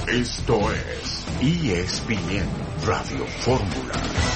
Esto es ESPN Radio Fórmula.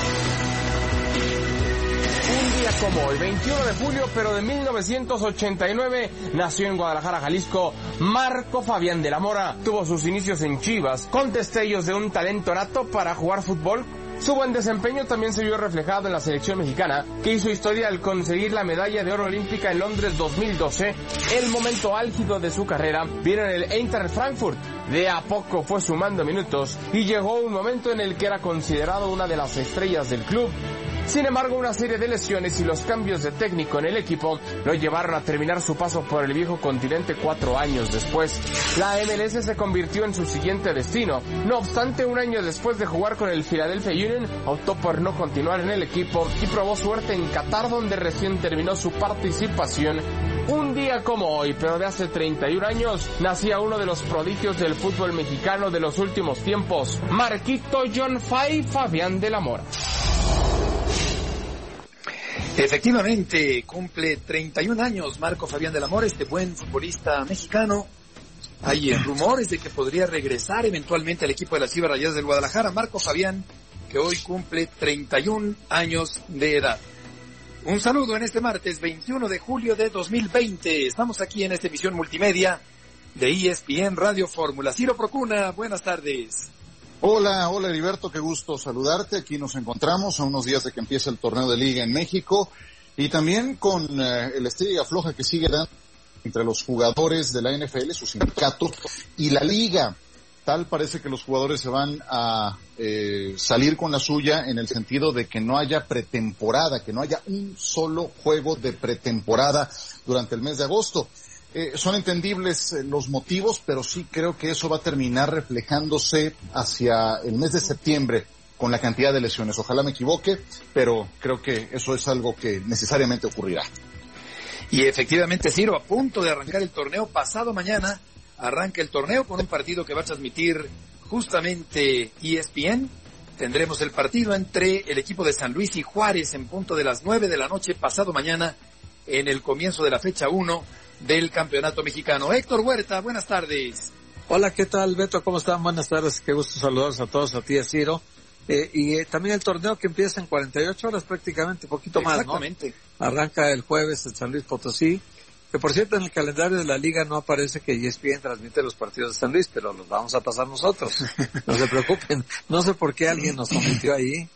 Un día como hoy, 21 de julio, pero de 1989, nació en Guadalajara, Jalisco, Marco Fabián de la Mora. Tuvo sus inicios en Chivas, con destellos de un talento nato para jugar fútbol. Su buen desempeño también se vio reflejado en la selección mexicana, que hizo historia al conseguir la medalla de oro olímpica en Londres 2012. El momento álgido de su carrera vino en el Eintracht Frankfurt. De a poco fue sumando minutos y llegó un momento en el que era considerado una de las estrellas del club. Sin embargo, una serie de lesiones y los cambios de técnico en el equipo lo llevaron a terminar su paso por el viejo continente 4 años después. La MLS se convirtió en su siguiente destino. No obstante, un año después de jugar con el Philadelphia Union, optó por no continuar en el equipo y probó suerte en Qatar, donde recién terminó su participación. Un día como hoy, pero de hace 31 años, nacía uno de los prodigios del fútbol mexicano de los últimos tiempos, Marquito John Fay Fabián de la Mora. Efectivamente, cumple 31 años Marco Fabián de la Mora, este buen futbolista mexicano. Hay rumores de que podría regresar eventualmente al equipo de las Chivas Rayadas del Guadalajara. Marco Fabián, que hoy cumple 31 años de edad. Un saludo en este martes 21 de julio de 2020. Estamos aquí en esta emisión multimedia de ESPN Radio Fórmula. Ciro Procuna, buenas tardes. Hola Heriberto, qué gusto saludarte. Aquí nos encontramos a unos días de que empiece el torneo de Liga en México y también con el estira y afloja que sigue dando entre los jugadores de la NFL, su sindicato y la Liga. Tal parece que los jugadores se van a salir con la suya en el sentido de que no haya pretemporada, que no haya un solo juego de pretemporada durante el mes de agosto. Son entendibles los motivos, pero sí creo que eso va a terminar reflejándose hacia el mes de septiembre con la cantidad de lesiones. Ojalá me equivoque, pero creo que eso es algo que necesariamente ocurrirá. Y efectivamente, Ciro, a punto de arrancar el torneo, pasado mañana arranca el torneo con un partido que va a transmitir justamente ESPN. Tendremos el partido entre el equipo de San Luis y Juárez en punto de las 9 de la noche pasado mañana en el comienzo de la fecha 1 del campeonato mexicano. Héctor Huerta, buenas tardes. Hola, ¿qué tal, Beto? ¿Cómo están? Buenas tardes, qué gusto saludarlos a todos, a ti, a Ciro. Y también el torneo que empieza en 48 horas prácticamente, poquito más, ¿no? Exactamente. Arranca el jueves en San Luis Potosí, que por cierto en el calendario de la liga no aparece que ESPN transmite los partidos de San Luis, pero los vamos a pasar nosotros, no se preocupen. No sé por qué alguien nos cometió ahí,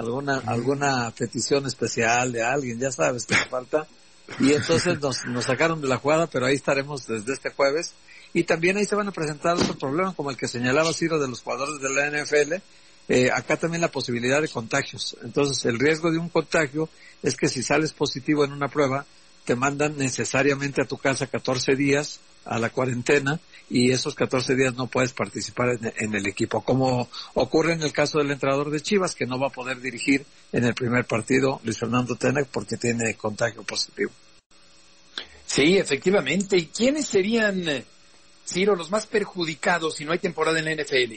alguna petición especial de alguien, ya sabes que nos falta. Y entonces nos sacaron de la jugada, pero ahí estaremos desde este jueves. Y también ahí se van a presentar otros problemas, como el que señalaba Ciro de los jugadores de la NFL. Acá también la posibilidad de contagios. Entonces, el riesgo de un contagio es que si sales positivo en una prueba, te mandan necesariamente a tu casa 14 días a la cuarentena, y esos 14 días no puedes participar en el equipo, como ocurre en el caso del entrenador de Chivas, que no va a poder dirigir en el primer partido, Luis Fernando Tena, porque tiene contagio positivo. Sí, efectivamente. ¿Y quiénes serían, Ciro, los más perjudicados si no hay temporada en la NFL?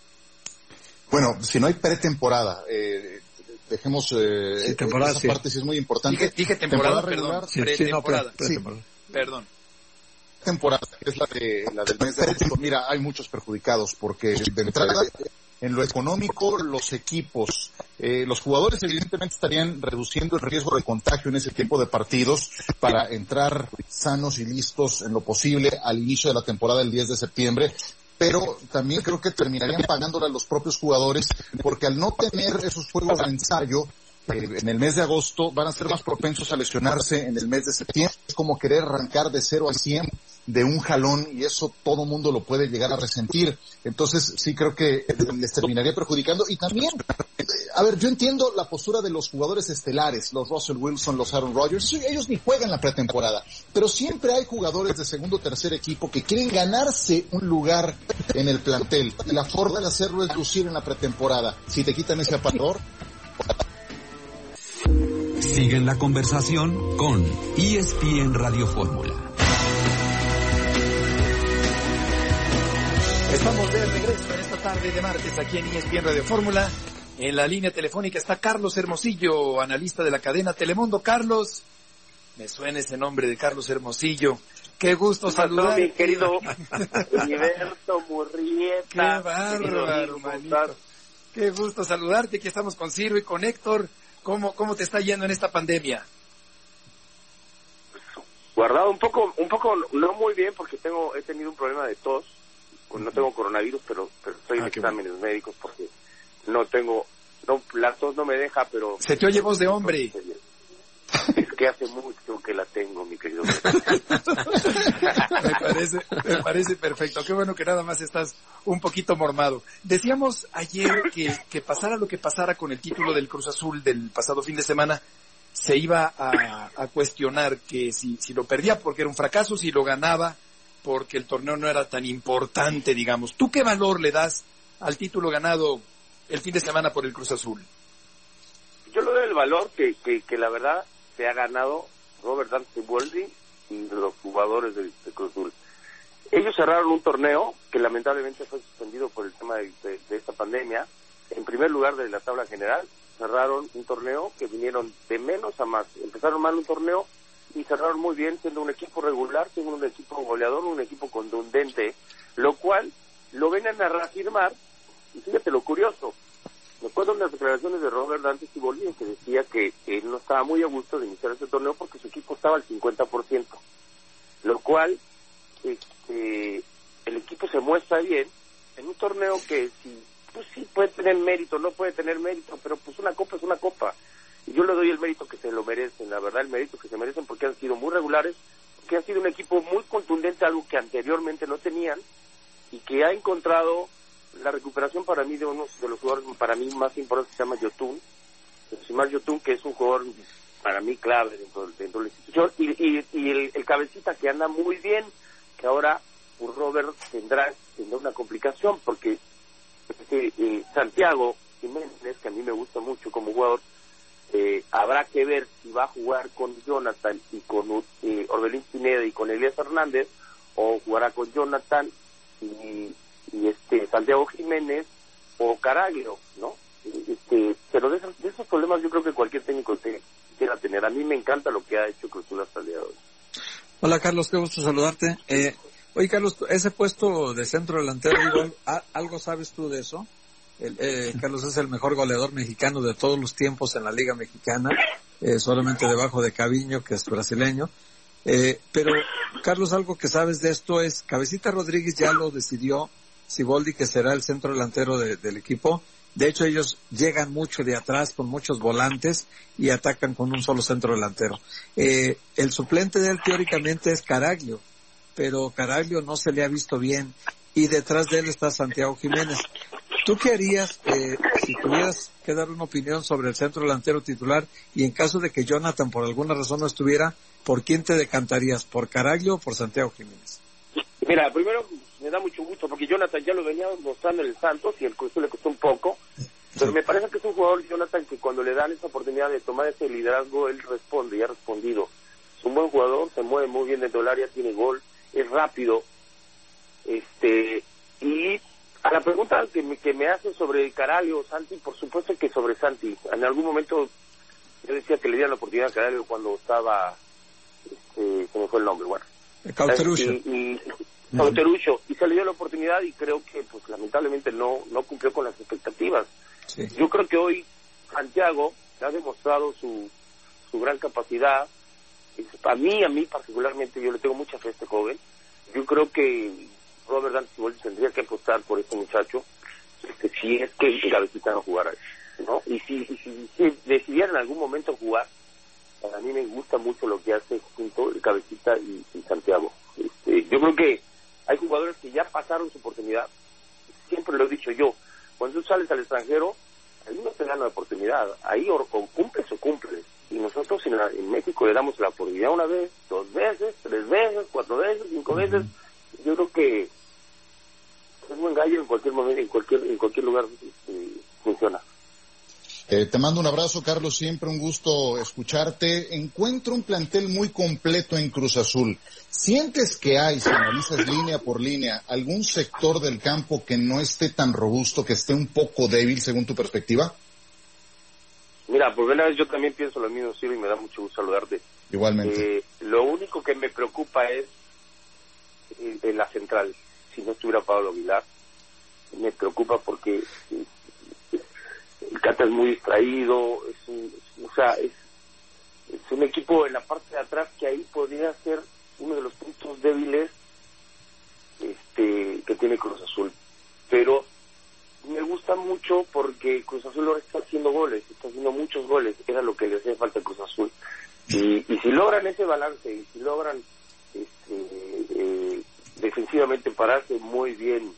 Bueno, si no hay pretemporada, dejemos temporada, esa sí. parte sí es muy importante. Dije temporada regular, sí, pretemporada. pretemporada. Perdón. Temporada, que es la del mes de agosto. Mira, hay muchos perjudicados porque de entrada, en lo económico, los equipos, los jugadores evidentemente estarían reduciendo el riesgo de contagio en ese tiempo de partidos para entrar sanos y listos en lo posible al inicio de la temporada el 10 de septiembre. Pero también creo que terminarían pagándole a los propios jugadores, porque al no tener esos juegos de ensayo en el mes de agosto, van a ser más propensos a lesionarse en el mes de septiembre. Es como querer arrancar de 0 a 100 de un jalón, y eso todo mundo lo puede llegar a resentir. Entonces sí creo que les terminaría perjudicando. Y también, a ver, yo entiendo la postura de los jugadores estelares, los Russell Wilson, los Aaron Rodgers, ellos ni juegan la pretemporada, pero siempre hay jugadores de segundo o tercer equipo que quieren ganarse un lugar en el plantel, y la forma de hacerlo es lucir en la pretemporada. Si te quitan ese aparador. Siguen la conversación con ESPN Radio Fórmula. Estamos de regreso en esta tarde de martes aquí en ESPN Radio Fórmula. En la línea telefónica está Carlos Hermosillo, analista de la cadena Telemundo. Carlos, me suena ese nombre de Carlos Hermosillo. Qué gusto saludarte. Mi querido Heriberto Murrieta. Qué bárbaro, manito. Qué gusto saludarte. Aquí estamos con Ciro y con Héctor. ¿Cómo te está yendo en esta pandemia? Guardado un poco, no muy bien, porque he tenido un problema de tos. No tengo coronavirus, pero estoy en exámenes médicos porque la tos no me deja, pero... Se te oye voz de hombre. Es que hace mucho que la tengo, mi querido. Me parece perfecto. Qué bueno que nada más estás un poquito mormado. Decíamos ayer que pasara lo que pasara con el título del Cruz Azul del pasado fin de semana, se iba a cuestionar que si lo perdía porque era un fracaso, si lo ganaba porque el torneo no era tan importante, digamos. ¿Tú qué valor le das al título ganado el fin de semana por el Cruz Azul? Yo le doy el valor que la verdad se ha ganado Robert Dante Siboldi y los jugadores del Cruz Azul. Ellos cerraron un torneo que lamentablemente fue suspendido por el tema de esta pandemia. En primer lugar de la tabla general, cerraron un torneo que vinieron de menos a más. Empezaron mal un torneo y cerraron muy bien, siendo un equipo regular, siendo un equipo goleador, un equipo contundente, lo cual lo vienen a reafirmar. Y fíjate lo curioso, me acuerdo en las declaraciones de Robert Dante Siboldi que decía que él no estaba muy a gusto de iniciar este torneo porque su equipo estaba al 50%, lo cual el equipo se muestra bien en un torneo que sí puede tener mérito, no puede tener mérito, pero pues una copa es una copa, y yo le doy el mérito que se lo merecen, la verdad el mérito que se merecen, porque han sido muy regulares, que han sido un equipo muy contundente, algo que anteriormente no tenían, y que ha encontrado la recuperación para mí de uno de los jugadores para mí más importantes, que se llama Yotun, Josimar Yotun, que es un jugador para mí clave dentro de la institución, y el cabecita que anda muy bien, que ahora por Robert tendrá una complicación, porque Santiago Jiménez, que a mí me gusta mucho como jugador, habrá que ver si va a jugar con Jonathan y con Orbelín Pineda y con Elías Hernández, o jugará con Jonathan y Santiago Jiménez o Caraglio, ¿no? Pero de esos problemas yo creo que cualquier técnico quiera tener. A mí me encanta lo que ha hecho Cruz Azul hasta el día de hoy. Hola Carlos, qué gusto saludarte. Oye Carlos, ese puesto de centro delantero, igual, ¿algo sabes tú de eso? Carlos es el mejor goleador mexicano de todos los tiempos en la Liga Mexicana, solamente debajo de Caviño, que es brasileño. Pero Carlos, algo que sabes de esto es, Cabecita Rodríguez ya lo decidió Siboldi, que será el centro delantero del equipo. De hecho, ellos llegan mucho de atrás con muchos volantes y atacan con un solo centro delantero. El suplente de él teóricamente es Caraglio, pero Caraglio no se le ha visto bien, y detrás de él está Santiago Jiménez. ¿Tú qué harías si tuvieras que dar una opinión sobre el centro delantero titular, y en caso de que Jonathan por alguna razón no estuviera, por quién te decantarías, por Caraglio o por Santiago Jiménez? Mira, primero me da mucho gusto porque Jonathan ya lo venía mostrando en el Santos y el Cruz Azul le costó un poco, pero me parece que es un jugador, Jonathan, que cuando le dan esa oportunidad de tomar ese liderazgo, él responde y ha respondido. Es un buen jugador, se mueve muy bien dentro del área, tiene gol, es rápido, y a la pregunta que me hacen sobre Caraglio o Santi, por supuesto que sobre Santi. En algún momento yo decía que le dieran la oportunidad a Caraglio cuando estaba, se me fue el nombre, bueno. Cauterucho. Cauterucho, y se le dio la oportunidad y creo que pues lamentablemente no cumplió con las expectativas. Sí. Yo creo que hoy Santiago ha demostrado su gran capacidad. A mí particularmente, yo le tengo mucha fe a este joven. Yo creo que Robert Dante Siboldi tendría que apostar por este muchacho, si es que el Cabecita no jugara, ¿no? Y si decidiera en algún momento jugar, a mí me gusta mucho lo que hace junto el Cabecita y Santiago. Yo creo que hay jugadores que ya pasaron su oportunidad. Siempre lo he dicho yo, cuando tú sales al extranjero, ahí no te dan la oportunidad, ahí o cumples o cumples. Y nosotros en México le damos la oportunidad una vez, 2 veces, 3 veces, 4 veces, 5 veces. Yo creo que es buen gallo en cualquier momento, en cualquier lugar funciona. Te mando un abrazo, Carlos, siempre un gusto escucharte. Encuentro un plantel muy completo en Cruz Azul. ¿Sientes que hay, si analizas línea por línea, algún sector del campo que no esté tan robusto, que esté un poco débil según tu perspectiva? Mira, por primera vez yo también pienso lo mismo, Ciro, y me da mucho gusto saludarte. Igualmente. Lo único que me preocupa es en la central si no estuviera Pablo Aguilar. Me preocupa porque el Cata es muy distraído, es un equipo en la parte de atrás que ahí podría ser uno de los puntos débiles que tiene Cruz Azul. Pero me gusta mucho porque Cruz Azul ahora está haciendo goles, está haciendo muchos goles, era lo que le hacía falta a Cruz Azul. Y si logran ese balance, y si logran defensivamente pararse muy bien,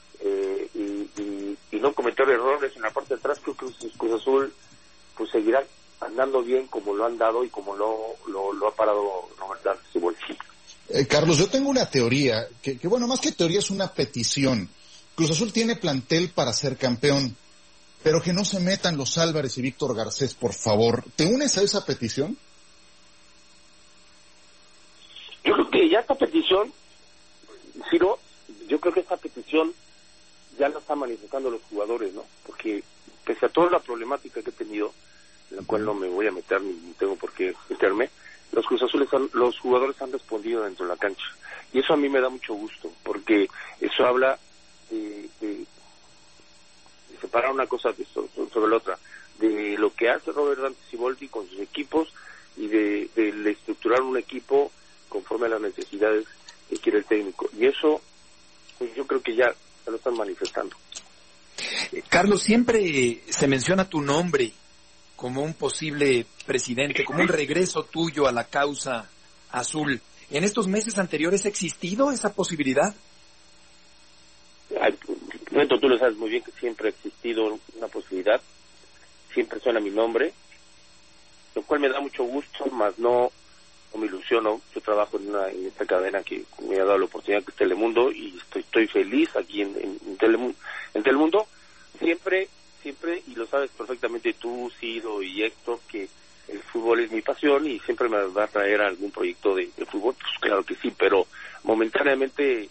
y no cometer errores en la parte de atrás, creo que Cruz Azul pues seguirá andando bien como lo han dado y como lo ha parado Roberto Siboldi. Carlos, yo tengo una teoría, que bueno, más que teoría es una petición. Cruz Azul tiene plantel para ser campeón, pero que no se metan los Álvarez y Víctor Garcés, por favor. ¿Te unes a esa petición? Yo creo que ya esta petición, Ciro, yo creo que esta petición ya la están manifestando los jugadores, ¿no? Porque pese a toda la problemática que he tenido, en la cual no me voy a meter ni tengo por qué meterme, los jugadores han respondido dentro de la cancha. Y eso a mí me da mucho gusto, porque eso habla de separar una cosa sobre la otra, de lo que hace Robert Dante Siboldi con sus equipos y de estructurar un equipo conforme a las necesidades que quiere el técnico. Y eso, pues yo creo que ya lo están manifestando. Carlos, siempre se menciona tu nombre como un posible presidente, como un regreso tuyo a la causa azul. ¿En estos meses anteriores ha existido esa posibilidad? Tú lo sabes muy bien que siempre ha existido una posibilidad, siempre suena mi nombre, lo cual me da mucho gusto, más no me ilusiono. Yo trabajo en esta cadena que me ha dado la oportunidad, que es Telemundo, y estoy feliz aquí en Telemundo. Siempre, y lo sabes perfectamente tú, Ciro y Héctor, que el fútbol es mi pasión y siempre me va a traer algún proyecto de fútbol, pues claro que sí, pero momentáneamente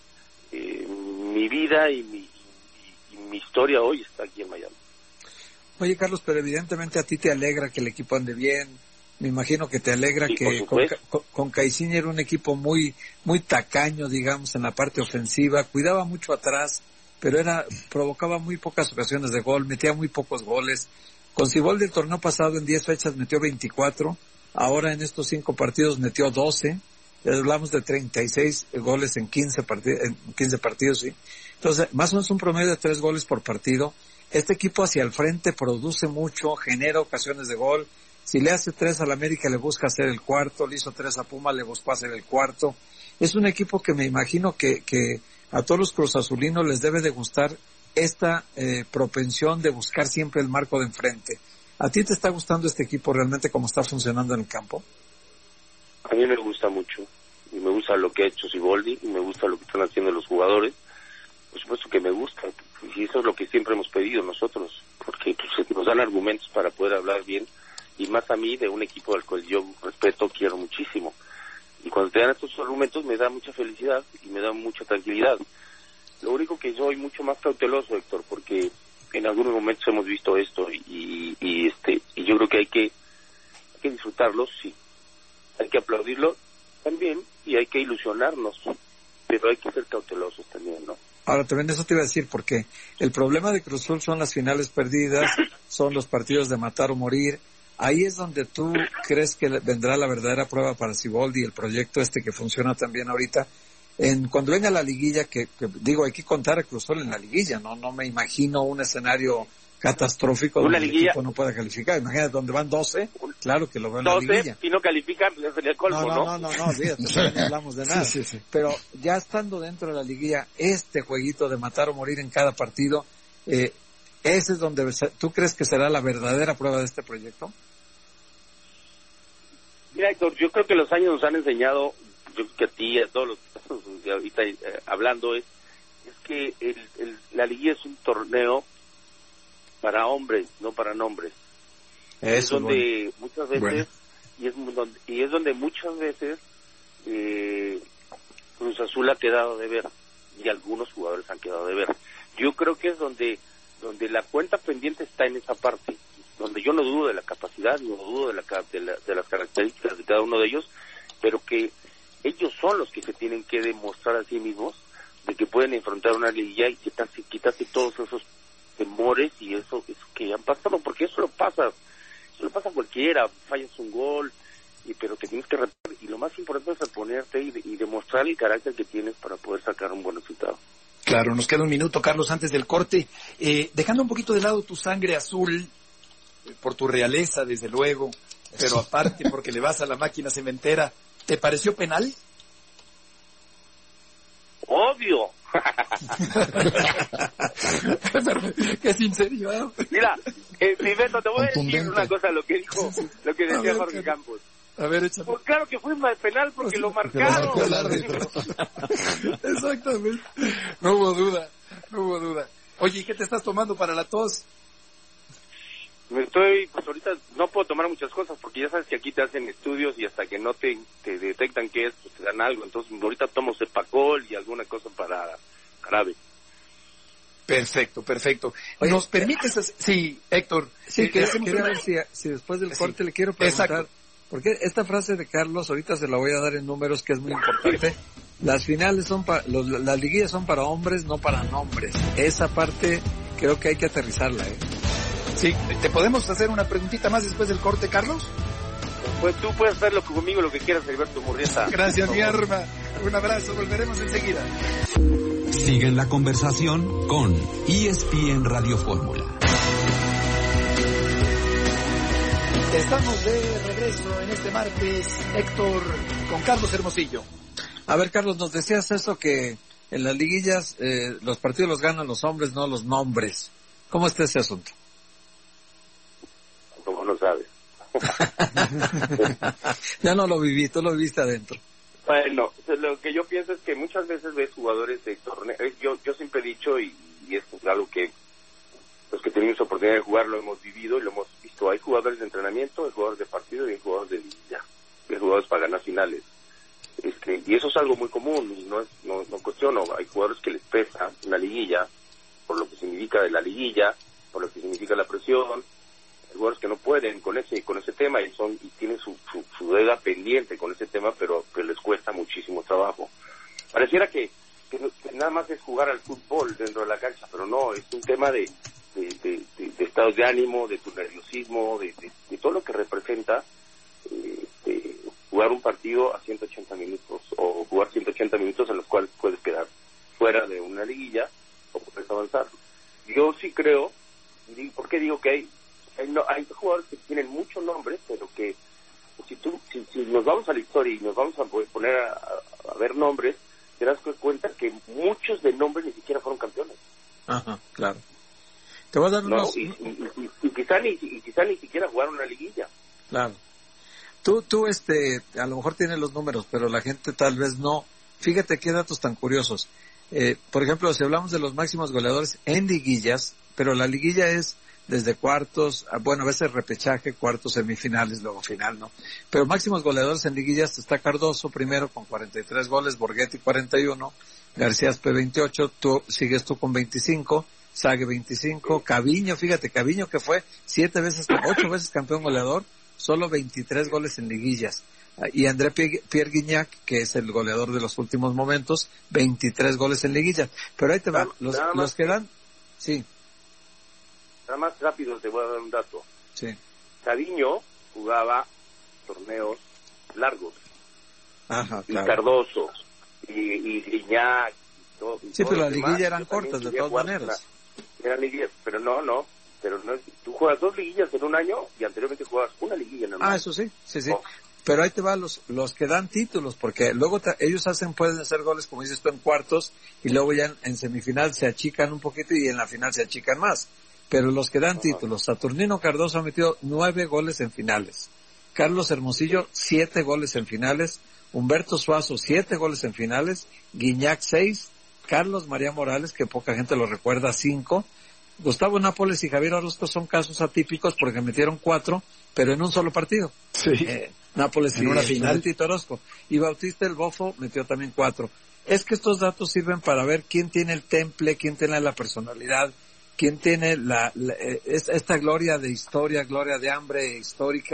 mi vida y mi historia hoy está aquí en Miami. Oye, Carlos, pero evidentemente a ti te alegra que el equipo ande bien. Me imagino que te alegra sí, que con Caixinha era un equipo muy tacaño, digamos, en la parte ofensiva, cuidaba mucho atrás, pero provocaba muy pocas ocasiones de gol, metía muy pocos goles. Con Siboldi el torneo pasado en 10 fechas metió 24, ahora en estos 5 partidos metió 12, hablamos de 36 goles en 15 partidos, sí. Entonces, más o menos un promedio de 3 goles por partido. Este equipo hacia el frente produce mucho, genera ocasiones de gol. Si le hace 3 al América, le busca hacer el cuarto, le hizo 3 a Puma, le buscó hacer el cuarto. Es un equipo que me imagino que a todos los cruzazulinos les debe de gustar esta propensión de buscar siempre el marco de enfrente. ¿A ti te está gustando este equipo realmente como está funcionando en el campo? A mí me gusta mucho, y me gusta lo que ha hecho Siboldi, y me gusta lo que están haciendo los jugadores. Por supuesto que me gusta, y eso es lo que siempre hemos pedido nosotros, porque pues, nos dan argumentos para poder hablar bien, y más a mí de un equipo al cual yo respeto, quiero muchísimo. Y cuando te dan estos argumentos me da mucha felicidad y me da mucha tranquilidad. Lo único que soy mucho más cauteloso, Héctor, porque en algunos momentos hemos visto esto y yo creo que hay que disfrutarlo, sí. Hay que aplaudirlo también y hay que ilusionarnos, pero hay que ser cautelosos también, ¿no? Ahora, también eso te iba a decir, porque el problema de Cruz Azul son las finales perdidas, son los partidos de matar o morir. Ahí es donde tú crees que vendrá la verdadera prueba para Siboldi, el proyecto que funciona también ahorita. Cuando venga la liguilla, que digo, hay que contar a Cruz Azul en la liguilla, no me imagino un escenario catastrófico donde el equipo no pueda calificar. Imagínate, donde van 12, claro que lo veo en la liguilla. 12, si no califican, pues sería el colmo, ¿no? No, olvídate, no hablamos de nada. Sí. Pero ya estando dentro de la liguilla, este jueguito de matar o morir en cada partido, ese es donde tú crees que será la verdadera prueba de este proyecto. Mira, Héctor, yo creo que los años nos han enseñado, yo creo que a ti, a todos los que estamos ahorita hablando, es que la liguilla es un torneo para hombres, no para nombres. Es donde muchas veces, y es donde muchas veces Cruz Azul ha quedado de ver, y algunos jugadores han quedado de ver. Yo creo que es donde la cuenta pendiente está en esa parte, donde yo no dudo de la capacidad, no dudo de las características de cada uno de ellos, pero que ellos son los que se tienen que demostrar a sí mismos de que pueden enfrentar una liguilla y quitarse todos esos temores y eso que han pasado, porque eso lo pasa a cualquiera, fallas un gol, pero te tienes que repetir, y lo más importante es reponerte y demostrar el carácter que tienes para poder sacar un buen resultado. Claro, nos queda un minuto, Carlos, antes del corte. Dejando un poquito de lado tu sangre azul, por tu realeza, desde luego, pero aparte porque le vas a la máquina cementera, ¿te pareció penal? ¡Obvio! ¡Qué sinceridad! Mira, Beto, te voy a decir una cosa, lo que decía Jorge Campos. A ver, échame. Pues claro que fue penal porque lo marcaron. Exactamente. No hubo duda. Oye, ¿y qué te estás tomando para la tos? Pues ahorita no puedo tomar muchas cosas porque ya sabes que aquí te hacen estudios y hasta que no te detectan qué es, pues te dan algo. Entonces ahorita tomo Cepacol y alguna cosa para jarabe. Perfecto. Oye, ¿nos permites? Sí, Héctor. Sí, quiero ver si después del corte le quiero preguntar. Exacto. Porque esta frase de Carlos, ahorita se la voy a dar en números, que es muy importante. Las finales las liguillas son para hombres, no para nombres. Esa parte creo que hay que aterrizarla, Sí, ¿te podemos hacer una preguntita más después del corte, Carlos? Pues tú puedes hacerlo conmigo, lo que quieras, Heriberto Murrieta. Gracias, mi arma. Un abrazo, volveremos enseguida. Siguen la conversación con ESPN Radio Fórmula. Estamos de regreso en este martes, Héctor, con Carlos Hermosillo. A ver, Carlos, nos decías eso que en las liguillas los partidos los ganan los hombres, no los nombres. ¿Cómo está ese asunto? Como no sabes. Ya no lo viví, tú lo viviste adentro. Bueno, lo que yo pienso es que muchas veces ves jugadores de torneo. Yo siempre he dicho, y esto es algo que los que tenemos oportunidad de jugar lo hemos vivido y lo hemos visto. Hay jugadores de entrenamiento, hay jugadores de partido y hay jugadores de liguilla, hay jugadores para ganar finales. Y eso es algo muy común, y no cuestiono. Hay jugadores que les pesa una liguilla, por lo que significa de la liguilla, por lo que significa la presión. Hay jugadores que no pueden con ese tema y tienen su deuda pendiente con ese tema, pero les cuesta muchísimo trabajo. Pareciera que nada más es jugar al fútbol dentro de la cancha, pero no, es un tema de estados de ánimo, de tu nerviosismo, de todo lo que representa jugar un partido a 180 minutos o jugar 180 minutos en los cuales puedes quedar fuera de una liguilla o puedes avanzar. Yo sí creo, ¿por qué digo que hay jugadores que tienen muchos nombres, pero que si nos vamos a la historia y nos vamos a poner a ver nombres, te das cuenta que muchos de nombres ni siquiera fueron campeones. Ajá, claro. Te voy a dar unos... y quizá ni siquiera jugaron una liguilla. Claro. Tú a lo mejor tienes los números, pero la gente tal vez no. Fíjate qué datos tan curiosos. Por ejemplo, si hablamos de los máximos goleadores en liguillas, pero la liguilla es desde cuartos, bueno, a veces repechaje, cuartos, semifinales, luego final, ¿no? Pero máximos goleadores en liguillas está Cardoso primero con 43 goles, Borghetti 41, García Aspe 28, sigues tú con 25, Sague 25, Caviño, fíjate, Caviño que fue 8 veces campeón goleador, solo 23 goles en liguillas. Y André Pierre Guignac, que es el goleador de los últimos momentos, 23 goles en liguillas. Pero ahí te va, los que dan, sí. Nada más rápido te voy a dar un dato. Sí. Caviño jugaba torneos largos. Ajá, claro. Y Cardoso, y Guignac, y todo. Sí, pero las liguillas eran cortas, de todas maneras. Eran liguillas, pero no, tú juegas 2 liguillas en un año y anteriormente jugabas una liguilla en un año. Ah, eso sí. Oh. Pero ahí te va los que dan títulos, porque luego ellos pueden hacer goles, como dices tú, en cuartos, y luego ya en semifinal se achican un poquito y en la final se achican más. Pero los que dan títulos, Saturnino Cardoso ha metido 9 goles en finales. Carlos Hermosillo, 7 goles en finales. Humberto Suazo, 7 goles en finales. Guignac, 6. Carlos María Morales, que poca gente lo recuerda, 5. Gustavo Nápoles y Javier Orozco son casos atípicos porque metieron 4, pero en un solo partido. Sí. Nápoles en una final. Tito Orozco. Y Bautista El Bofo metió también 4. Es que estos datos sirven para ver quién tiene el temple, quién tiene la personalidad, quién tiene esta gloria de historia, gloria de hambre histórica,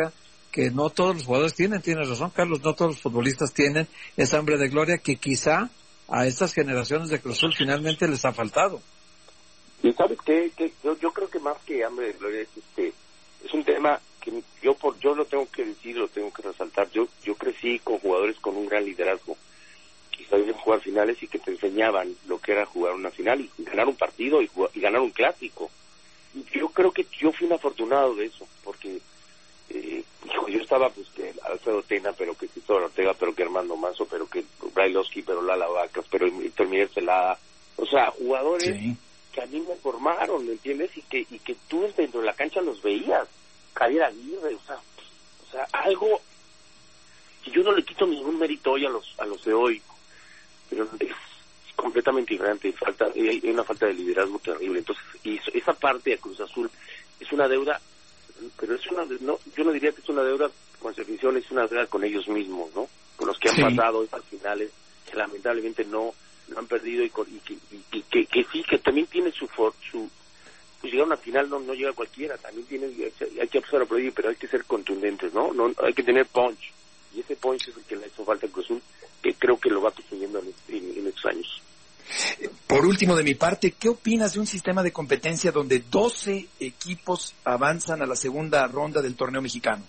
que no todos los jugadores tienen. Tienes razón, Carlos, no todos los futbolistas tienen esa hambre de gloria que quizá a estas generaciones de Cruz Azul finalmente les ha faltado. Y sabes qué, yo creo que más que hambre de gloria es un tema que yo lo tengo que decir, lo tengo que resaltar. Yo crecí con jugadores con un gran liderazgo, que sabían jugar finales y que te enseñaban lo que era jugar una final y ganar un partido y ganar un clásico. Y yo creo que yo fui un afortunado de eso, porque yo estaba pues que Alfredo Tena, pero que Cristóbal Ortega, pero que Armando Manso, pero que Brailovsky, pero Lala Vacas, pero Héctor Miguel Celada, o sea, jugadores sí, que a mí me formaron, ¿me entiendes? Y que tú dentro de la cancha los veías, Javier Aguirre, o sea, algo que yo no le quito ningún mérito hoy a los de hoy, pero es completamente diferente, hay una falta de liderazgo terrible. Entonces, y esa parte de Cruz Azul es una deuda, pero yo no diría que es una deuda con su afición, es una deuda con ellos mismos, ¿no? Con los que han pasado esas finales, que lamentablemente no han perdido y que sí, que también tiene su pues llegar a una final no llega cualquiera, también hay que empezar a prohibir, pero hay que ser contundentes, ¿no? Hay que tener punch, y ese punch es el que le hizo falta a Cruz Azul, que creo que lo va consiguiendo en estos años. Por último, de mi parte, ¿qué opinas de un sistema de competencia donde 12 equipos avanzan a la segunda ronda del torneo mexicano?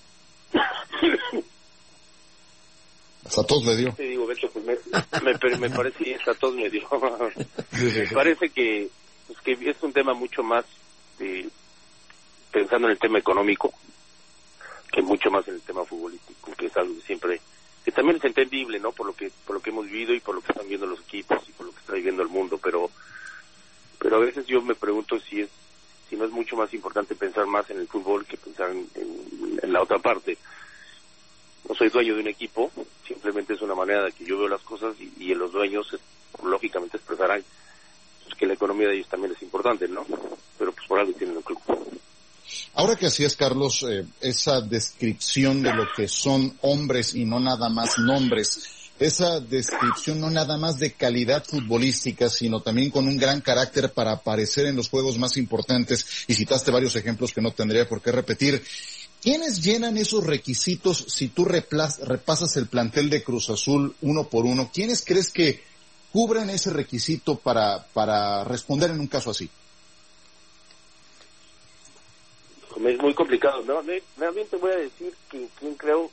Hasta todos le dio. Te digo, Beto, pues me parece que hasta todos me dio. Me parece que es un tema mucho más pensando en el tema económico que mucho más en el tema futbolístico, que es algo que siempre, que también es entendible, ¿no? Por lo que hemos vivido y por lo que están viendo los equipos y por lo que está viviendo el mundo, pero a veces yo me pregunto si no es mucho más importante pensar más en el fútbol que pensar en la otra parte. No soy dueño de un equipo, simplemente es una manera de que yo veo las cosas y los dueños lógicamente expresarán pues, que la economía de ellos también es importante, ¿no? Pero pues por algo tienen el club. Ahora que así es, Carlos, esa descripción de lo que son hombres y no nada más nombres, esa descripción no nada más de calidad futbolística, sino también con un gran carácter para aparecer en los juegos más importantes, y citaste varios ejemplos que no tendría por qué repetir. ¿Quiénes llenan esos requisitos si tú repasas el plantel de Cruz Azul uno por uno? ¿Quiénes crees que cubran ese requisito para responder en un caso así? Es muy complicado, ¿no? Realmente te voy a decir que quién creo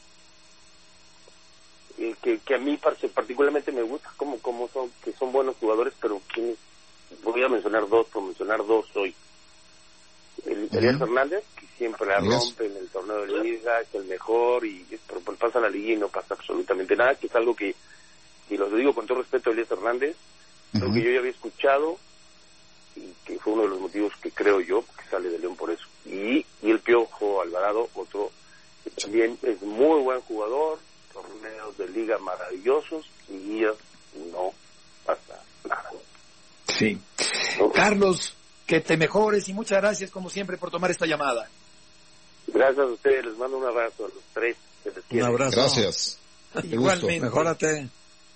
que a mí particularmente me gusta como son, que son buenos jugadores, pero voy a mencionar dos hoy. Elías Hernández, que siempre la rompe en el torneo de liga, es el mejor, pero pasa la liga y no pasa absolutamente nada, que es algo que, y lo digo con todo respeto a Elías Hernández, lo que yo ya había escuchado, y que fue uno de los motivos que creo yo que sale de León por eso. Y el Piojo Alvarado, otro que también es muy buen jugador, torneos de liga maravillosos, y ya no pasa nada. Sí. ¿No? Carlos, que te mejores y muchas gracias como siempre por tomar esta llamada. Gracias a ustedes, les mando un abrazo a los tres. Un abrazo. Gracias. Igualmente. Mejórate.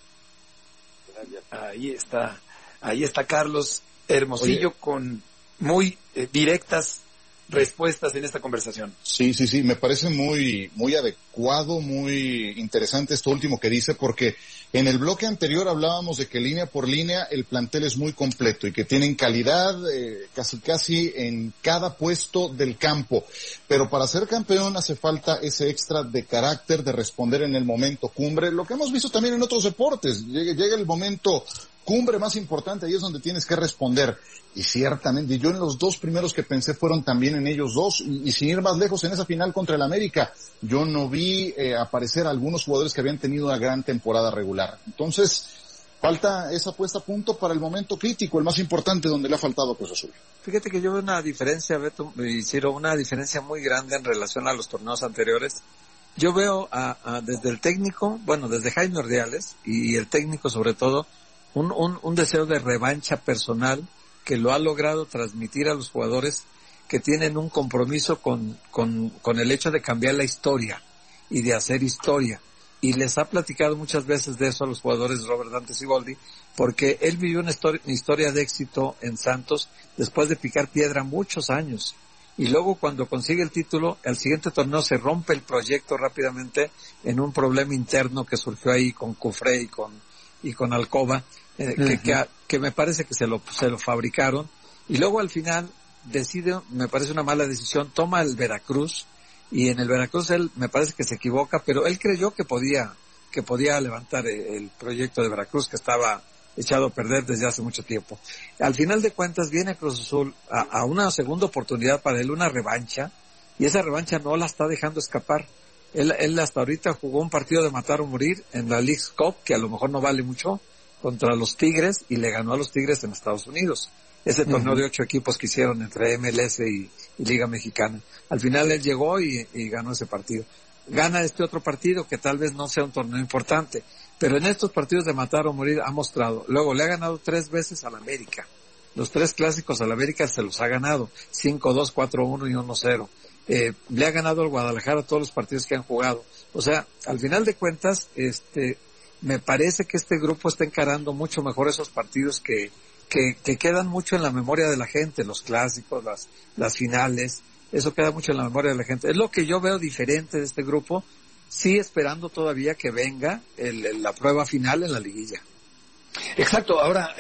Gracias. Ahí está Carlos Hermosillo. Oye, con muy directas respuestas en esta conversación. Sí, me parece muy adecuado, muy interesante esto último que dice, porque en el bloque anterior hablábamos de que línea por línea el plantel es muy completo y que tienen calidad casi en cada puesto del campo, pero para ser campeón hace falta ese extra de carácter, de responder en el momento cumbre, lo que hemos visto también en otros deportes. Llega el momento cumbre más importante, ahí es donde tienes que responder. Y ciertamente, yo en los dos primeros que pensé fueron también en ellos dos, y sin ir más lejos, en esa final contra el América, yo no vi aparecer a algunos jugadores que habían tenido una gran temporada regular. Entonces, falta esa puesta a punto para el momento crítico, el más importante, donde le ha faltado a Cruz Azul. Fíjate que yo veo una diferencia, Beto y Ciro, una diferencia muy grande en relación a los torneos anteriores. Yo veo desde el técnico, desde Jaime Ordiales, y el técnico sobre todo, un deseo de revancha personal que lo ha logrado transmitir a los jugadores, que tienen un compromiso con el hecho de cambiar la historia y de hacer historia. Y les ha platicado muchas veces de eso a los jugadores Robert Dante Siboldi, porque él vivió una historia de éxito en Santos después de picar piedra muchos años. y luego cuando consigue el título, el siguiente torneo se rompe el proyecto rápidamente en un problema interno que surgió ahí con Cufré y con Alcoba, que me parece que se lo fabricaron, y luego al final decide, me parece una mala decisión, toma el Veracruz, y en el Veracruz él me parece que se equivoca, pero él creyó que podía levantar el proyecto de Veracruz, que estaba echado a perder desde hace mucho tiempo. Al final de cuentas viene Cruz Azul a una segunda oportunidad para él, una revancha, y esa revancha no la está dejando escapar. Él hasta ahorita jugó un partido de matar o morir en la Leagues Cup, que a lo mejor no vale mucho, contra los Tigres, y le ganó a los Tigres en Estados Unidos. Ese torneo de 8 equipos que hicieron entre MLS y Liga Mexicana. Al final él llegó y ganó ese partido. Gana este otro partido que tal vez no sea un torneo importante, pero en estos partidos de matar o morir ha mostrado. Luego le ha ganado 3 veces al América. Los 3 clásicos al América se los ha ganado. 5-2, 4-1 y 1-0. Le ha ganado al Guadalajara todos los partidos que han jugado. O sea, al final de cuentas, me parece que este grupo está encarando mucho mejor esos partidos que quedan mucho en la memoria de la gente, los clásicos, las finales. Eso queda mucho en la memoria de la gente. Es lo que yo veo diferente de este grupo, sí esperando todavía que venga la prueba final en la liguilla. Exacto. Ahora,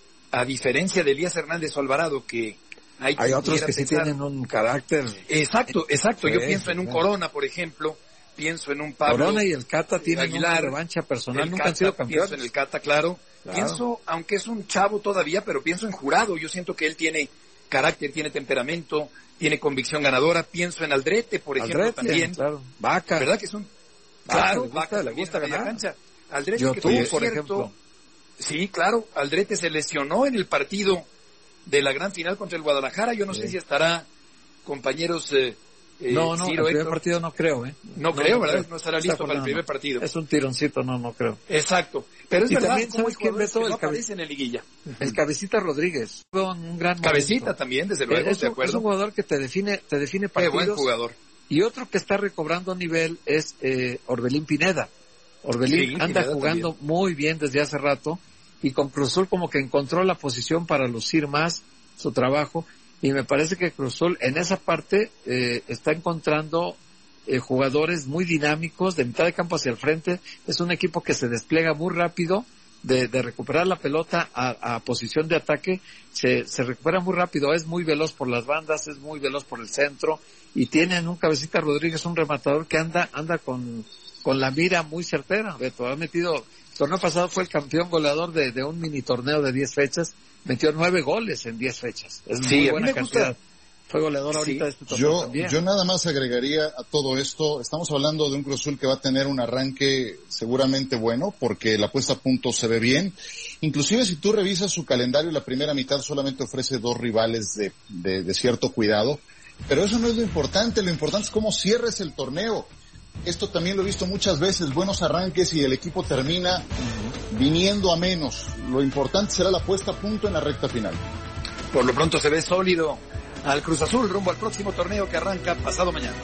a diferencia de Elías Hernández o Alvarado, que hay otros que sí tienen un carácter. Exacto. Yo pienso en un Corona, por ejemplo, pienso en un Pablo. Corona y el Cata tienen Aguilar, una revancha personal, nunca Cata, han sido campeones. Pienso en el Cata, claro. Pienso, aunque es un chavo todavía, pero pienso en Jurado. Yo siento que él tiene carácter, tiene temperamento, tiene convicción ganadora. Pienso en Aldrete, por ejemplo, también. Claro. Vaca. ¿Verdad que es un... Claro, Vaca le gusta ganar. Cancha. Aldrete, Yo que tú, por ejemplo. Sí, claro. Aldrete se lesionó en el partido de la gran final contra el Guadalajara. Yo no sé si estará, compañeros... No, el Ciro, primer partido no creo, No creo, ¿verdad? No estará listo para el primer partido. Es un tironcito, no creo. Exacto. Pero es y verdad, también, ¿sabes quién ve todo? No aparece en la liguilla. El Cabecita Rodríguez. Un gran Cabecita momento. También, desde luego, de acuerdo. Es un jugador que te define partidos. Qué buen jugador. Y otro que está recobrando nivel es Orbelín Pineda. Orbelín anda jugando también muy bien desde hace rato, y con Cruz Azul como que encontró la posición para lucir más su trabajo. Y me parece que Cruz Azul en esa parte está encontrando jugadores muy dinámicos de mitad de campo hacia el frente. Es un equipo que se despliega muy rápido, de recuperar la pelota a posición de ataque, se recupera muy rápido, es muy veloz por las bandas, es muy veloz por el centro, y tienen un Cabecita Rodríguez, un rematador que anda con la mira muy certera. Beto ha metido, el torneo pasado fue el campeón goleador de un mini torneo de 10 fechas, metió 9 goles en 10 fechas. Es muy buena cantidad. Fue goleador ahorita de este torneo también. Yo nada más agregaría a todo esto, estamos hablando de un Cruz Azul que va a tener un arranque seguramente bueno, porque la puesta a punto se ve bien. Inclusive si tú revisas su calendario, la primera mitad solamente ofrece 2 rivales de cierto cuidado, pero eso no es lo importante es cómo cierres el torneo. Esto también lo he visto muchas veces, buenos arranques y el equipo termina viniendo a menos. Lo importante será la puesta a punto en la recta final. Por lo pronto se ve sólido al Cruz Azul rumbo al próximo torneo que arranca pasado mañana.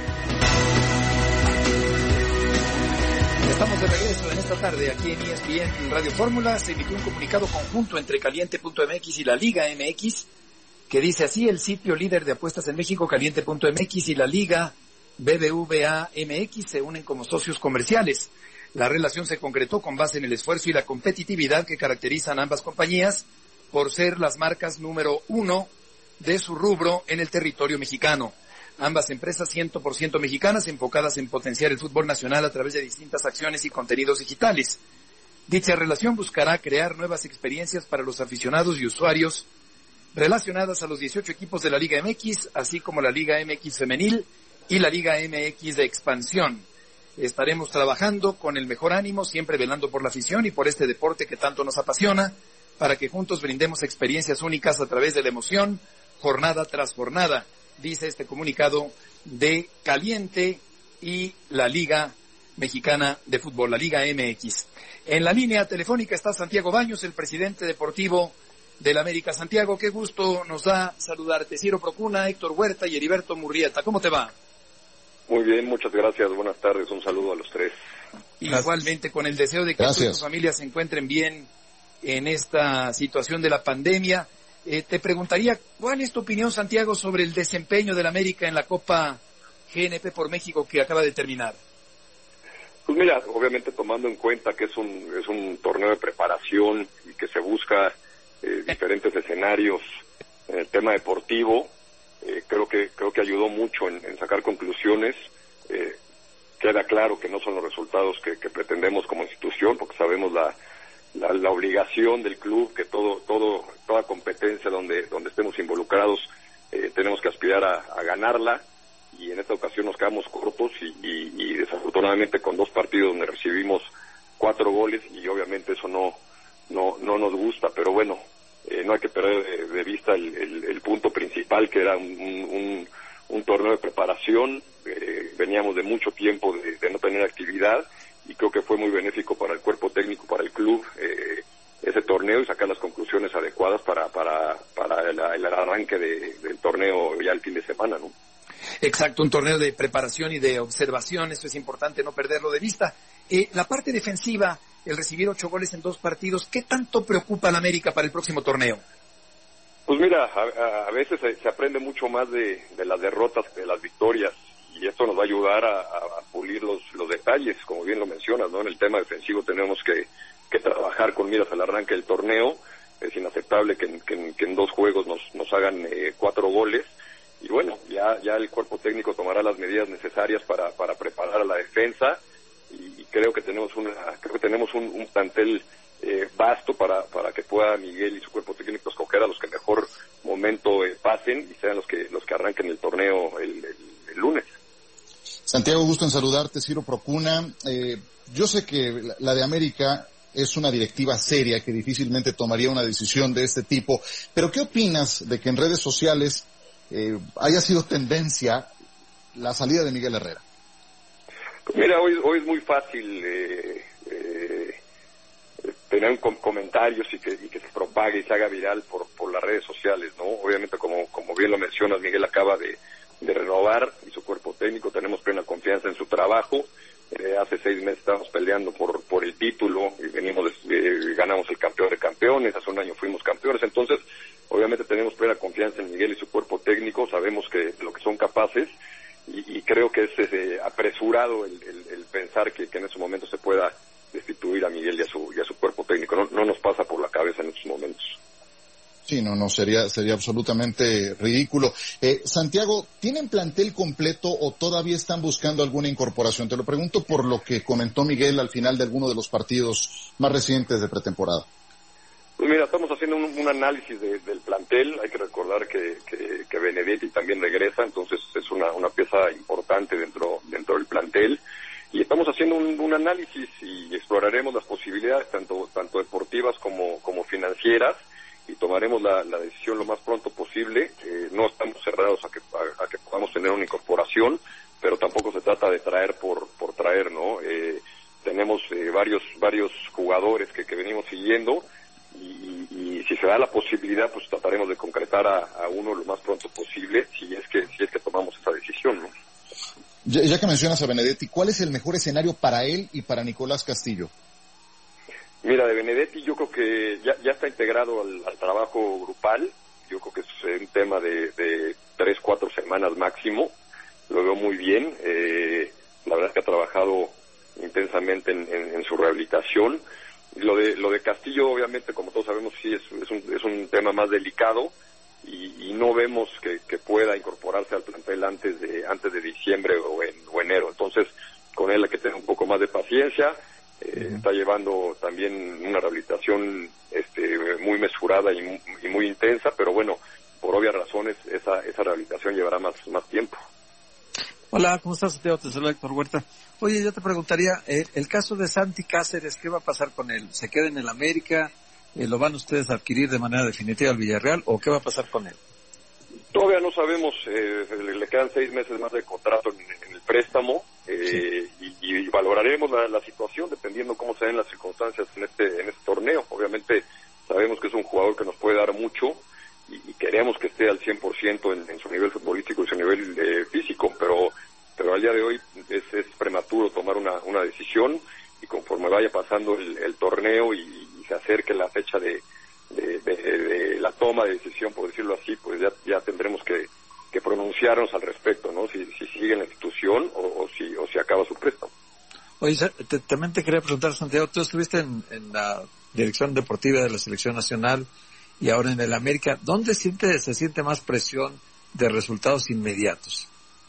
Estamos de regreso en esta tarde aquí en ESPN Radio Fórmula. Se emitió un comunicado conjunto entre Caliente.mx y la Liga MX que dice así: el sitio líder de apuestas en México, Caliente.mx, y la Liga BBVA MX se unen como socios comerciales. La relación se concretó con base en el esfuerzo y la competitividad que caracterizan ambas compañías por ser las marcas número 1 de su rubro en el territorio mexicano. Ambas empresas 100% mexicanas, enfocadas en potenciar el fútbol nacional a través de distintas acciones y contenidos digitales. Dicha relación buscará crear nuevas experiencias para los aficionados y usuarios relacionadas a los 18 equipos de la Liga MX, así como la Liga MX femenil y la Liga MX de expansión. Estaremos trabajando con el mejor ánimo, siempre velando por la afición y por este deporte que tanto nos apasiona, para que juntos brindemos experiencias únicas a través de la emoción, jornada tras jornada, dice este comunicado de Caliente y la Liga Mexicana de Fútbol, la Liga MX. En la línea telefónica está Santiago Baños, el presidente deportivo del América. Santiago, qué gusto nos da saludarte. Ciro Procuna, Héctor Huerta y Heriberto Murrieta, ¿cómo te va? Muy bien, muchas gracias, buenas tardes, un saludo a los tres. Igualmente, con el deseo de que sus familias se encuentren bien en esta situación de la pandemia. Te preguntaría, ¿cuál es tu opinión, Santiago, sobre el desempeño del América en la Copa GNP por México que acaba de terminar? Pues mira, obviamente tomando en cuenta que es un torneo de preparación y que se busca diferentes escenarios en el tema deportivo, creo que ayudó mucho en sacar conclusiones. Queda claro que no son los resultados que pretendemos como institución, porque sabemos la obligación del club, que toda competencia donde estemos involucrados tenemos que aspirar a ganarla, y en esta ocasión nos quedamos cortos y desafortunadamente con 2 partidos donde recibimos 4 goles, y obviamente eso no nos gusta, pero bueno, no hay que perder de vista el punto principal, que era un torneo de preparación. Veníamos de mucho tiempo de no tener actividad, y creo que fue muy benéfico para el cuerpo técnico, para el club, ese torneo, y sacar las conclusiones adecuadas para el arranque del torneo ya el fin de semana, ¿no? Exacto, un torneo de preparación y de observación, eso es importante no perderlo de vista. La parte defensiva, el recibir 8 goles en 2 partidos, ¿qué tanto preocupa al América para el próximo torneo? Pues mira, a veces se aprende mucho más de las derrotas que de las victorias, y esto nos va a ayudar a pulir los detalles, como bien lo mencionas, ¿no? En el tema defensivo tenemos que trabajar con miras al arranque del torneo. Es inaceptable que en 2 juegos nos hagan 4 goles, y bueno, ya el cuerpo técnico tomará las medidas necesarias para preparar a la defensa, y creo que tenemos un plantel vasto para que pueda Miguel y su cuerpo técnico escoger a los que mejor momento pasen y sean los que arranquen el torneo el lunes. Santiago, gusto en saludarte, Ciro Procuna. Yo sé que la de América es una directiva seria que difícilmente tomaría una decisión de este tipo, pero ¿qué opinas de que en redes sociales haya sido tendencia la salida de Miguel Herrera? Pues mira, hoy es muy fácil tener comentarios y que se propague y se haga viral por las redes sociales, ¿no? Obviamente, como bien lo mencionas, Miguel acaba de renovar, y su cuerpo técnico, tenemos plena confianza en su trabajo. Hace 6 meses estábamos peleando por el título y ganamos el campeón de campeones. Hace un año fuimos campeones. Entonces, obviamente tenemos plena confianza en Miguel y su cuerpo técnico. Sabemos que lo que son capaces, y creo que es apresurado el pensar que en ese momento se pueda destituir a Miguel y a su cuerpo técnico. No nos pasa por la cabeza en estos momentos. Sí, no, sería absolutamente ridículo. Santiago, ¿tienen plantel completo o todavía están buscando alguna incorporación? Te lo pregunto por lo que comentó Miguel al final de alguno de los partidos más recientes de pretemporada. Pues mira, estamos haciendo un análisis del plantel. Hay que recordar que Benedetti también regresa, entonces es una pieza importante dentro del plantel. Y estamos haciendo un análisis y exploraremos las posibilidades tanto deportivas como financieras, y tomaremos la decisión lo más pronto posible. No estamos cerrados a que podamos tener una incorporación, pero tampoco se trata de traer por traer, ¿no? Tenemos varios jugadores que venimos siguiendo, y si se da la posibilidad, pues trataremos de concretar a uno lo más pronto posible, si es que tomamos esa decisión, ¿no? Ya que mencionas a Benedetti, ¿cuál es el mejor escenario para él y para Nicolás Castillo? Mira, de Benedetti yo creo que ya está integrado al trabajo grupal. Yo creo que es un tema de 3-4 semanas máximo. Lo veo muy bien. La verdad es que ha trabajado intensamente en su rehabilitación. Lo de Castillo, obviamente, como todos sabemos, sí es un tema más delicado, y no vemos que pueda incorporarse al plantel antes de diciembre o enero. Entonces, con él hay que tener un poco más de paciencia. Está llevando también una rehabilitación muy mesurada y muy intensa, pero bueno, por obvias razones esa rehabilitación llevará más tiempo. Hola, ¿cómo estás, Teo? Te saluda Héctor Huerta. Oye, yo te preguntaría, el caso de Santi Cáceres, ¿qué va a pasar con él? ¿Se queda en el América? ¿Lo van ustedes a adquirir de manera definitiva al Villarreal, o qué va a pasar con él? Todavía no sabemos, le quedan 6 meses más de contrato en el préstamo, y valoraremos la situación dependiendo cómo se den las circunstancias en este torneo. Obviamente sabemos que es un jugador que nos puede dar mucho, y queremos que esté al 100% en su nivel futbolístico y su nivel físico, pero al día de hoy es prematuro tomar una decisión, y conforme vaya pasando el torneo y se acerque la fecha de la toma de decisión, por decirlo así, pues ya tendremos que pronunciarnos al respecto, ¿no? Si sigue en la institución o si acaba su préstamo. Oye, también te quería preguntar, Santiago, tú estuviste en la dirección deportiva de la Selección Nacional y ahora en el América. ¿Dónde se siente más presión de resultados inmediatos?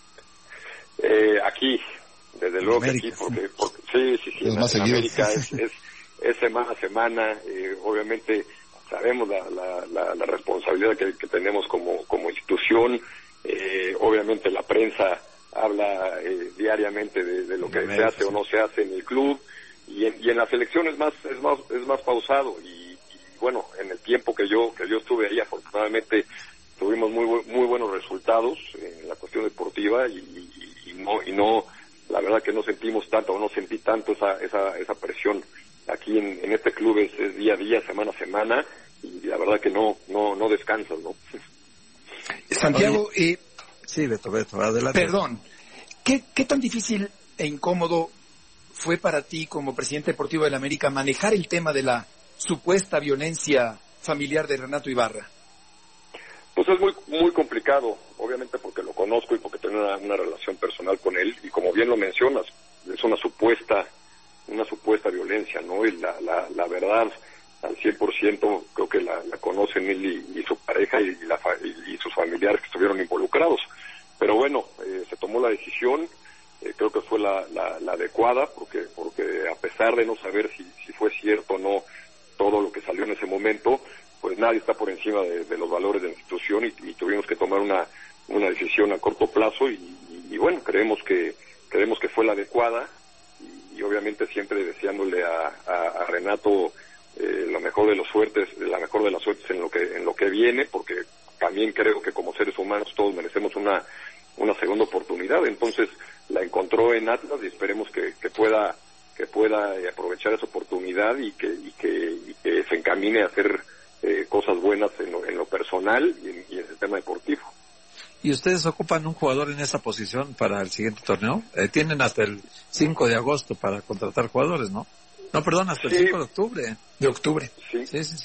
Aquí, desde luego que aquí, porque sí, en América es semana a semana, obviamente sabemos la responsabilidad que tenemos como institución, obviamente la prensa habla diariamente de lo que se hace o no se hace en el club, y en la selección es más pausado, y bueno, en el tiempo que yo estuve ahí, afortunadamente tuvimos muy buenos resultados en la cuestión deportiva, y no la verdad que no sentimos tanto, o no sentí tanto esa presión. Aquí en este club es día a día, semana a semana, y la verdad que no descansas, ¿no? Santiago, sí, Beto, adelante. Perdón, ¿qué tan difícil e incómodo fue para ti como presidente deportivo del América manejar el tema de la supuesta violencia familiar de Renato Ibarra? Pues es muy complicado, obviamente porque lo conozco y porque tengo una relación personal con él, y como bien lo mencionas, es una supuesta violencia, ¿no? Y la verdad, al 100% creo que la conocen él y su pareja y sus familiares que estuvieron involucrados. Pero bueno, se tomó la decisión, creo que fue la adecuada, porque a pesar de no saber si fue cierto o no todo lo que salió en ese momento, pues nadie está por encima de los valores de la institución, y tuvimos que tomar una decisión a corto plazo, y bueno, creemos que fue la adecuada, y obviamente siempre deseándole a Renato la mejor de las suertes en lo que viene, porque también creo que como seres humanos todos merecemos una segunda oportunidad. Entonces la encontró en Atlas, y esperemos que pueda aprovechar esa oportunidad y que se encamine a hacer cosas buenas en lo personal y en el tema deportivo. ¿Y ustedes ocupan un jugador en esa posición para el siguiente torneo? Tienen hasta el 5 de agosto para contratar jugadores, ¿no? No, perdón, hasta el 5 de octubre. De octubre. Sí,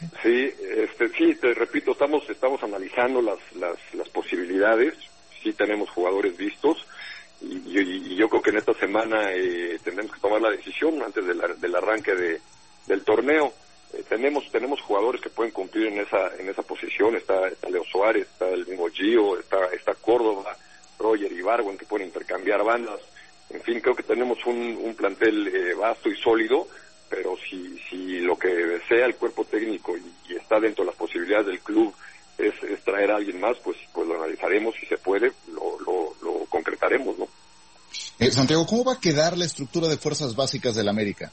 te repito, estamos analizando las posibilidades. Sí tenemos jugadores vistos, y yo creo que en esta semana tendremos que tomar la decisión antes del arranque del torneo. Tenemos jugadores que pueden cumplir en esa posición. Está Leo Suárez, está el mismo Gio, está Córdoba, Roger Ibargüen, que pueden intercambiar bandas. En fin, creo que tenemos un plantel vasto y sólido, pero si lo que desea el cuerpo técnico y está dentro de las posibilidades del club es traer a alguien más, pues lo analizaremos, si se puede, lo concretaremos, ¿no? Santiago, ¿cómo va a quedar la estructura de fuerzas básicas del América?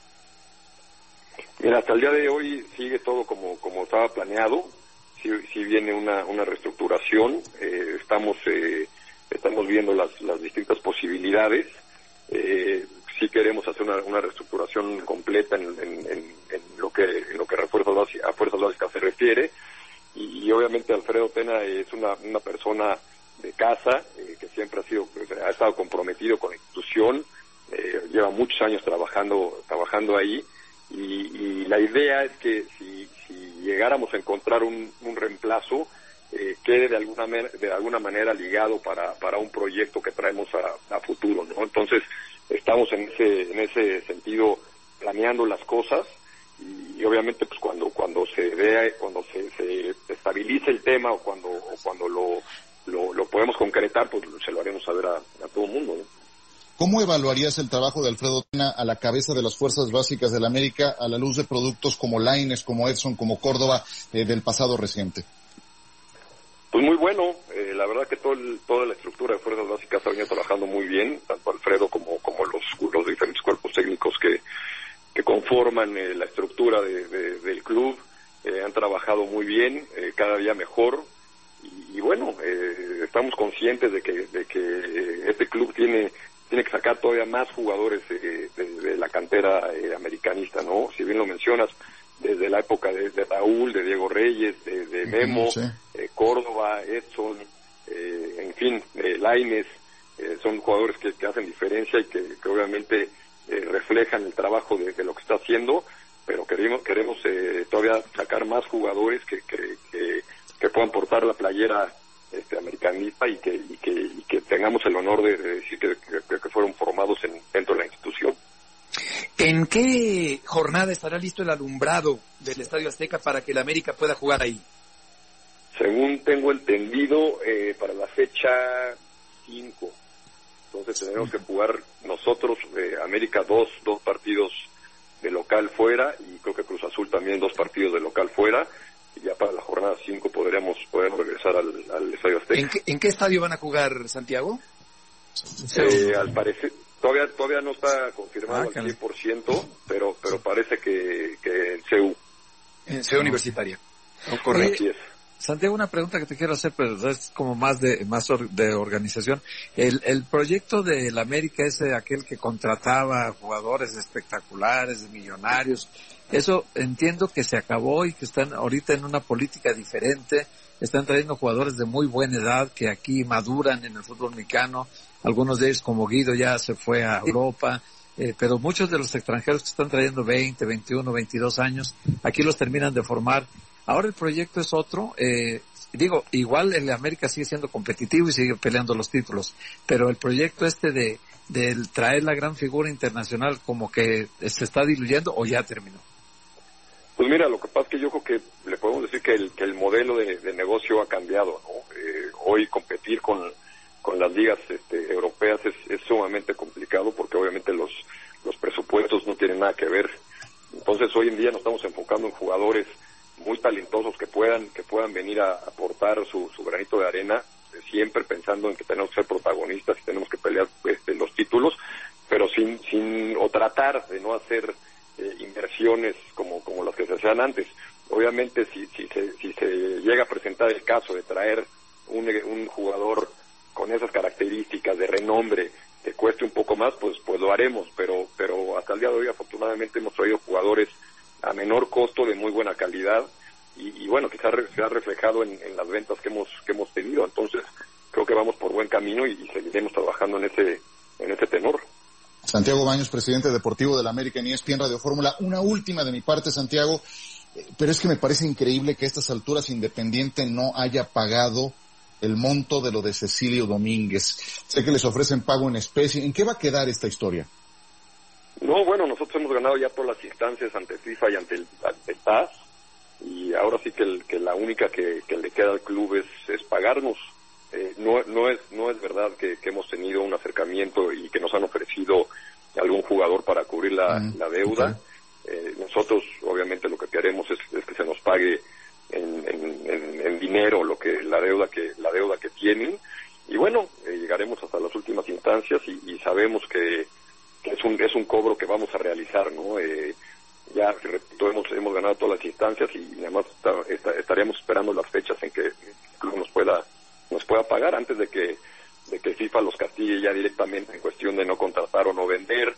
Mira, hasta el día de hoy sigue todo como estaba planeado. Sí viene una reestructuración. Estamos viendo las distintas posibilidades. Sí queremos hacer una reestructuración completa en lo que a fuerzas básicas se refiere. Y obviamente Alfredo Tena es una persona de casa, que siempre ha estado comprometido con la institución, lleva muchos años trabajando ahí, y la idea es que si llegáramos a encontrar un reemplazo, quede de alguna manera ligado para un proyecto que traemos a futuro, ¿no? Entonces estamos en ese sentido planeando las cosas, y obviamente pues cuando se estabilice el tema, o cuando lo podemos concretar, pues se lo haremos saber a todo el mundo, ¿no? ¿Cómo evaluarías el trabajo de Alfredo Tena a la cabeza de las fuerzas básicas del América a la luz de productos como Lainez, como Edson, como Córdoba del pasado reciente? Pues muy bueno, la verdad que toda la estructura de fuerzas básicas ha venido trabajando muy bien, tanto Alfredo como los diferentes cuerpos técnicos que conforman la estructura del club. Han trabajado muy bien, cada día mejor, y bueno, estamos conscientes de que este club tiene que sacar todavía más jugadores de la cantera americanista, ¿no? Si bien lo mencionas, desde la época de Raúl, de Diego Reyes, de Memo, sí. Córdoba, Edson, en fin, Lainez, son jugadores que hacen diferencia y que obviamente reflejan el trabajo de lo que está haciendo, pero queremos todavía sacar más jugadores que puedan portar la playera americanista y que tengamos el honor de decir que fueron formados dentro de la institución. ¿En qué jornada estará listo el alumbrado del Estadio Azteca para que el América pueda jugar ahí? Según tengo entendido, para la fecha 5. Entonces tenemos que jugar nosotros, América, dos partidos de local fuera, y creo que Cruz Azul también 2 partidos de local fuera, y ya para la jornada 5 podremos regresar al Estadio Azteca. ¿En qué estadio van a jugar, Santiago? Al parecer, todavía no está confirmado al 100%, pero parece que en CEU. En CEU Universitaria. Correcto. Santiago, una pregunta que te quiero hacer, pero es como más de organización. El proyecto del América es aquel que contrataba jugadores espectaculares, millonarios. Eso entiendo que se acabó y que están ahorita en una política diferente. Están trayendo jugadores de muy buena edad que aquí maduran en el fútbol mexicano. Algunos de ellos, como Guido, ya se fue a Europa. Pero muchos de los extranjeros que están trayendo 20, 21, 22 años, aquí los terminan de formar. Ahora el proyecto es otro, igual el América sigue siendo competitivo y sigue peleando los títulos, pero el proyecto de traer la gran figura internacional como que se está diluyendo o ya terminó. Pues mira, lo que pasa es que yo creo que le podemos decir que el modelo de negocio ha cambiado, ¿no? Hoy competir con las ligas europeas es sumamente complicado porque obviamente los presupuestos no tienen nada que ver. Entonces hoy en día nos estamos enfocando en jugadores muy talentosos que puedan venir a aportar su granito de arena, siempre pensando en que tenemos que ser protagonistas y tenemos que pelear los títulos, pero o tratar de no hacer inversiones como las que se hacían antes. Obviamente si se llega a presentar el caso de traer un jugador con esas características de renombre que cueste un poco más, pues lo haremos, pero hasta el día de hoy afortunadamente hemos traído jugadores a menor costo, de muy buena calidad, y bueno, quizás se ha reflejado en las ventas que hemos tenido. Entonces creo que vamos por buen camino y seguiremos trabajando en ese tenor. Santiago Baños, presidente deportivo del América en ESPN Radio Fórmula. Una última de mi parte, Santiago, pero es que me parece increíble que a estas alturas Independiente no haya pagado el monto de lo de Cecilio Domínguez. Sé que les ofrecen pago en especie. ¿En qué va a quedar esta historia? No, bueno, nosotros hemos ganado ya todas las instancias ante FIFA y ante el TAS, y ahora sí que la única que le queda al club es pagarnos. No es verdad que hemos tenido un acercamiento y que nos han ofrecido algún jugador para cubrir la deuda. Okay. Nosotros obviamente lo que haremos es que se nos pague en dinero la deuda que tienen, y bueno, llegaremos hasta las últimas instancias y sabemos que es un cobro que vamos a realizar, ¿no? Ya, repito, hemos ganado todas las instancias y nada más estaríamos esperando las fechas en que el club nos pueda pagar antes de que FIFA los castigue ya directamente en cuestión de no contratar o no vender,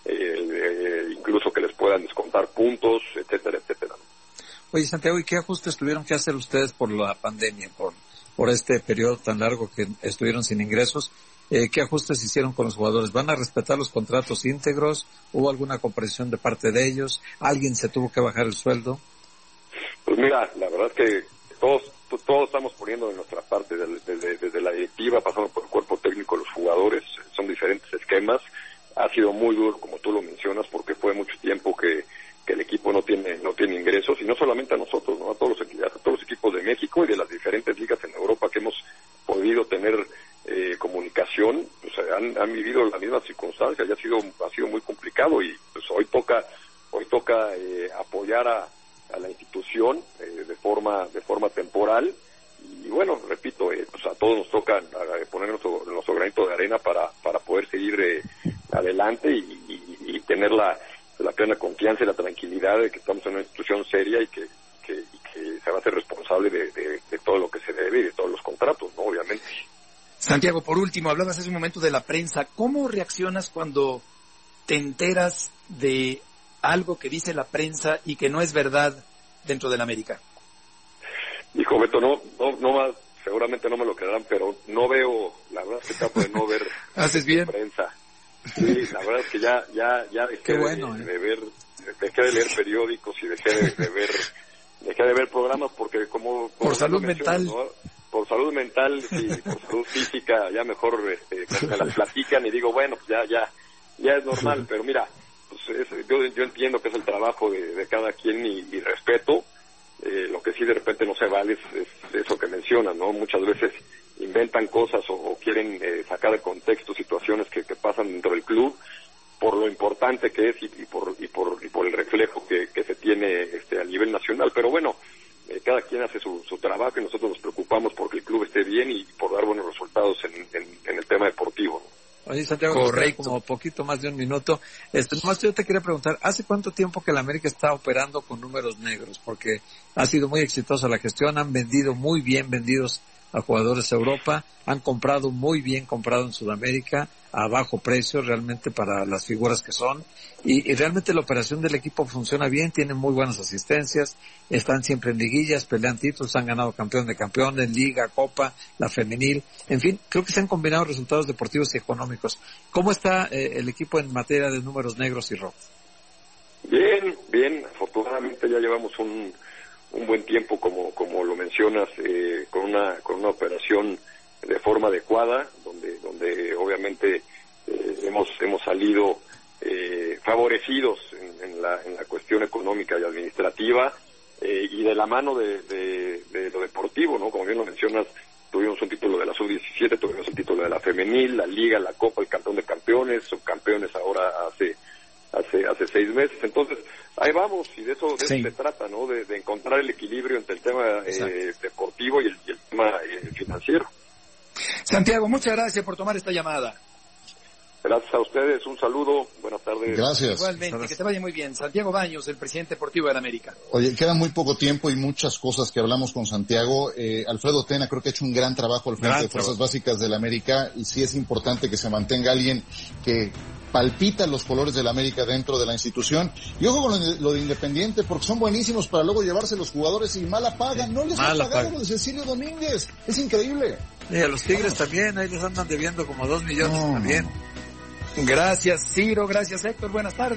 incluso que les puedan descontar puntos, etcétera, etcétera. Oye, Santiago, ¿y qué ajustes tuvieron que hacer ustedes por la pandemia, por este periodo tan largo que estuvieron sin ingresos? ¿Qué ajustes hicieron con los jugadores? ¿Van a respetar los contratos íntegros? ¿Hubo alguna comprensión de parte de ellos? ¿Alguien se tuvo que bajar el sueldo? Pues mira, la verdad es que todos estamos poniendo de nuestra parte, desde la directiva, pasando por el cuerpo técnico, los jugadores, son diferentes esquemas. Ha sido muy duro, como tú lo mencionas, porque fue mucho tiempo que el equipo no tiene ingresos, y no solamente a nosotros, ¿no? A todos los equipos de México y de las diferentes ligas en Europa que hemos podido tener comunicación, pues han vivido las mismas circunstancias, y ha sido muy complicado, y pues hoy toca apoyar a la institución de forma temporal, y bueno, repito, pues a todos nos toca poner nuestro granito de arena para poder seguir adelante y tener la plena confianza y la tranquilidad de que estamos en una institución seria y que se va a ser responsable de todo lo que se debe y de todos los contratos, ¿no? Obviamente. Santiago, por último, hablabas hace un momento de la prensa. ¿Cómo reaccionas cuando te enteras de algo que dice la prensa y que no es verdad dentro del América? Hijo, Beto, no más, seguramente no me lo creerán, pero no veo, la verdad es que trato de no ver ¿Haces bien? Prensa. Sí, la verdad es que ya dejé de leer periódicos y dejé de ver dejé de ver programas porque como por salud mental, ¿no? Por salud mental y por salud física, ya mejor me las platican y digo, bueno, pues ya es normal, pero mira, pues yo entiendo que es el trabajo de cada quien y respeto. Lo que sí de repente no se vale es eso que mencionan, ¿no? Muchas veces inventan cosas o quieren sacar de contexto situaciones que pasan dentro del club por lo importante que es y por el reflejo que se tiene a nivel nacional. Pero bueno, cada quien hace su trabajo y nosotros nos preocupamos porque el club esté bien y por dar buenos resultados en el tema deportivo, ¿no? Oye, Santiago, correcto, como poquito más de un minuto. Nomás yo te quería preguntar, ¿hace cuánto tiempo que la América está operando con números negros? Porque ha sido muy exitosa la gestión, han vendido muy bien vendidos a jugadores a Europa, han comprado muy bien comprado en Sudamérica, a bajo precio realmente para las figuras que son, y realmente la operación del equipo funciona bien, tienen muy buenas asistencias, están siempre en liguillas, pelean títulos, han ganado campeón de campeones, liga, copa, la femenil, en fin, creo que se han combinado resultados deportivos y económicos. ¿Cómo está el equipo en materia de números negros y rojos? Bien, afortunadamente ya llevamos un buen tiempo, como lo mencionas, con una operación de forma adecuada, donde obviamente hemos salido favorecidos en la cuestión económica y administrativa, y de la mano de lo deportivo, ¿no? Como bien lo mencionas, tuvimos un título de la sub-17, tuvimos el título de la femenil, la liga, la copa, el campeón de campeones, subcampeones ahora hace 6 meses. Entonces ahí vamos, y de eso se trata, ¿no? De encontrar el equilibrio entre el tema deportivo y el tema financiero. Santiago, muchas gracias por tomar esta llamada. Gracias a ustedes, un saludo, buenas tardes. Gracias. Igualmente, que te vaya muy bien. Santiago Baños, el presidente deportivo de la América. Oye, queda muy poco tiempo y muchas cosas que hablamos con Santiago. Alfredo Tena creo que ha hecho un gran trabajo al frente de Fuerzas Básicas de la América, y sí es importante que se mantenga alguien que palpita los colores de la América dentro de la institución. Y ojo con lo de Independiente, porque son buenísimos para luego llevarse los jugadores y mala paga. No les han pagado lo de Cecilio Domínguez. Es increíble. Y a los Tigres también, ahí les andan debiendo como 2 millones también. Gracias, Ciro. Gracias, Héctor. Buenas tardes.